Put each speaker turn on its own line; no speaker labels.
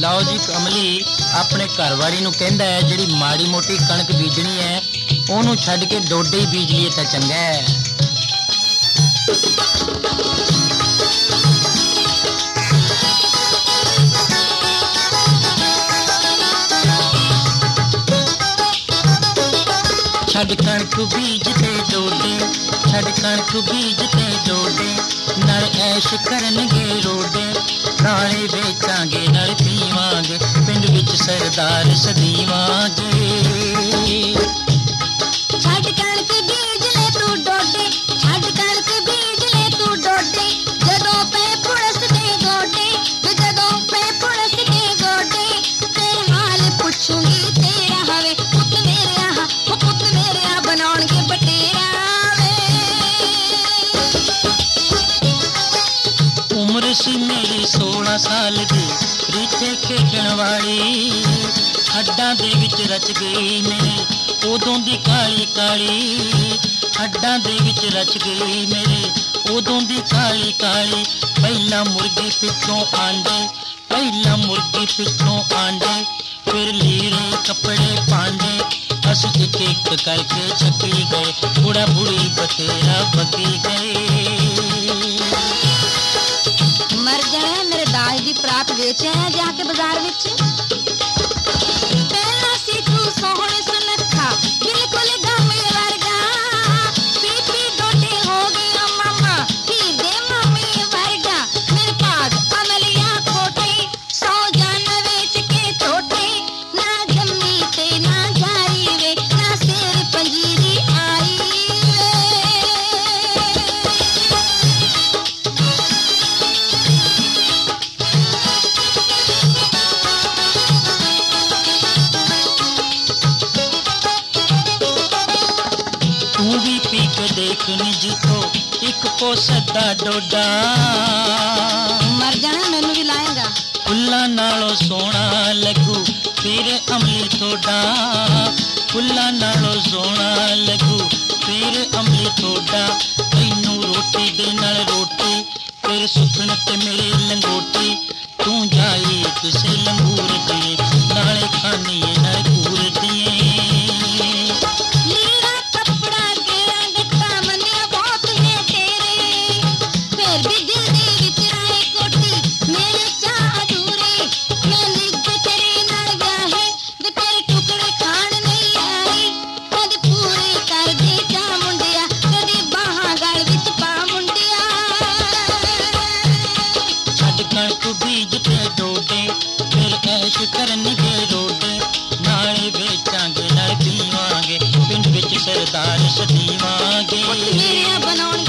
ਲਓ ਜੀ, ਕਮਲੀ ਆਪਣੇ ਘਰਵਾਲੀ ਨੂੰ ਕਹਿੰਦਾ ਹੈ ਜਿਹੜੀ ਮਾੜੀ ਮੋਟੀ ਕਣਕ ਬੀਜਣੀ ਹੈ ਉਹਨੂੰ ਛੱਡ ਕੇ ਡੋਡੇ ਹੀ ਬੀਜ ਲਈਏ ਤਾਂ ਚੰਗਾ ਹੈ। ਛੱਡ ਕਣਕ ਬੀਜ ਤੇ ਡੋਡੇ, ਛੱਡ ਕਣਕ ਬੀਜ ਤੇ ਡੋਡੇ, ਨਾਲ ਐਸ਼ ਕਰਨਗੇ ਰੋਡੇ, ਨਾਲੇ ਵੇਚਾਂਗੇ ਨਾਲ ਪੀਵਾਂਗੇ, ਪਿੰਡ ਵਿੱਚ ਸਰਦਾਰ ਸਦੀਵਾਂਗੇ।
ਛੱਡ ਕਣਕ ਬੀਜ ਲੈ ਤੂੰ ਡੋਡੇ, ਛੱਡ ਕਣਕ ਬੀਜ ਲੈ ਤੂੰ ਡੋਡੇ, ਜਦੋਂ ਪੈ ਪੁਲਸ ਦੇ ਗੋਡੇ, ਜਦੋਂ ਪੈ ਪੁਲਸ ਦੇ ਗੋਡੇ, ਤੇਰੇ ਹਾਲ ਪੁੱਛੂਗੀ ਤੇਰਾ ਹਵੇ ਪੁੱਤ ਮੇਰਿਆ, ਉਹ ਪੁੱਤ ਮੇਰਿਆ ਬਣਾਉਣਗੇ ਬਟੇਰਾ ਵੇ।
ਉਮਰ ਸੀ ਮੇਰੀ 16 ਸਾਲ ਦੀ, ਰੀਠੇ ਖੇਡਣ ਵਾਲੀ, ਹੱਡਾਂ ਦੇ ਵਿੱਚ ਰਚ ਗਈ ਮੇਰੇ ਉਦੋਂ ਦੀ ਕਾਲੀ ਕਾਲੀ, ਹੱਡਾਂ ਦੇ ਵਿੱਚ ਰਚ ਗਈ ਮੇਰੇ ਉਦੋਂ ਦੀ ਕਾਲੀ ਕਾਲੀ। ਪਹਿਲਾਂ ਮੁਰਗੀ ਪਿੱਛੋਂ ਆਂਡੇ, ਪਹਿਲਾਂ ਮੁਰਗੀ ਪਿੱਛੋਂ ਆਂਡੇ, ਫਿਰ ਲੀੜੇ ਕੱਪੜੇ ਪਾਂਡੇ, ਅਸੀਂ ਇੱਕ ਇੱਕ ਕਰਕੇ ਛੱਕੀ ਗਏ, ਬੁੜਾ ਬੁੜੀ ਬਥੇਰਾ ਬਕੀ ਗਏ।
ਮਰ ਜਾਣਾ ਮੇਰੇ ਦਾਜ ਦੀ ਪ੍ਰਾਤ ਵੇਚਿਆ ਹੈ ਜਾ ਕੇ ਬਾਜ਼ਾਰ ਵਿੱਚ। ਪਹਿਲਾਂ ਸੀ ਤੂੰ ਸੋਹਣੇ ਸੁਨੱਖਾ ਬਿਲਕੁਲ ਗਾਮੇ ਵਰਗਾ, ਪੀਪੀ ਡੋਡੇ ਹੋ ਗਿਆ ਮਾਮਾ ਹੀਰ ਦੇ ਮਾਮੇ ਵਰਗਾ। ਮੇਰੇ ਭਾਗ ਅਮਲੀਆ ਖੋਟੇ 100 ਜਾਨ ਵੇਚ ਕੇ ਛੋਟੇ, ਨਾ ਜੰਮੀ ਤੇ ਨਾ ਜਾਈ ਵੇ, ਨਾ ਸਿਰ ਪੰਜੀਰੀ ਆਈ ਵੇ।
ਤੂੰ ਵੀ ਪੀ ਕੇ ਦੇਖ ਨੀ ਜਿੱਥੋਂ ਇੱਕ ਕੋਸਤ ਦਾ ਡੋਡਾ,
ਮਰ ਜਾਣਾ ਮੈਨੂੰ ਵੀ ਲਾਏਗਾ।
ਫੁੱਲਾਂ ਨਾਲੋਂ ਸੋਹਣਾ ਲੱਗੂ ਤੇਰੇ ਅਮਲੀ ਥੋਡਾ, ਫੁੱਲਾਂ ਨਾਲੋਂ ਸੋਹਣਾ ਲੱਗੂ ਤੇਰੇ ਅਮਲੀ ਥੋਡਾ। ਤੈਨੂੰ ਰੋਟੀ ਦੇ ਨਾਲ ਰੋਟੀ, ਤੇਰੇ ਸੁੱਕਣ ਤੇ ਮੇਰੇ ਲੰਗੋਟੀ, ਤੂੰ ਜਾਈ ਕਿਸੇ ਲੰਗੂਰ ਦੀ ਨਾਲੇ ਖਾਣੀਏ ਨਾਲ ਘੂਰ ਦੀਏ।
ਲੀੜਾ ਕੱਪੜਾ ਗਿਆ ਗੱਟਾ ਮੰਨਿਆ ਬਹੁਤ ਹੈ ਤੇਰੇ, ਫਿਰ ਵੀ ਦਿਲ ਦੇ ਵਿੱਚ ਰਹੇ ਕੋਟੀ ਮੇਰੇ ਚਾਹ ਅਧੂਰੇ। ਮੈਂ ਨਿੱਘ ਤੇਰੇ ਨਾਲ ਵਿਆਹੇ ਵੇ ਤੇਰੇ ਟੁਕੜੇ ਖਾਣ ਨਹੀਂ ਆਈ, ਕਦੇ ਪੂਰੇ ਕਰਦੇ ਚਾਹ ਮੁੰਡਿਆ, ਕਦੇ ਬਾਹਾਂ ਗਲ ਵਿੱਚ ਪਾ ਮੁੰਡਿਆ।
ਛੱਡ ਕਣਕ ਬੀਜ ਤੇ ਡੋਡੇ, ਫਿਰ ਐਸ਼ ਕਰਨਗੇ ਰੋਡੇ, ਨਾਲੇ ਵੇਚਾਂਗੇ ਨਾਲ ਪੀਵਾਂਗੇ, ਪਿੰਡ ਵਿੱਚ ਸਰਦਾਰ ਸਦੀਵਾਂਗੇ।
ਪੁੱਤ ਮੇਰਿਆ ਬਣਾਉਣ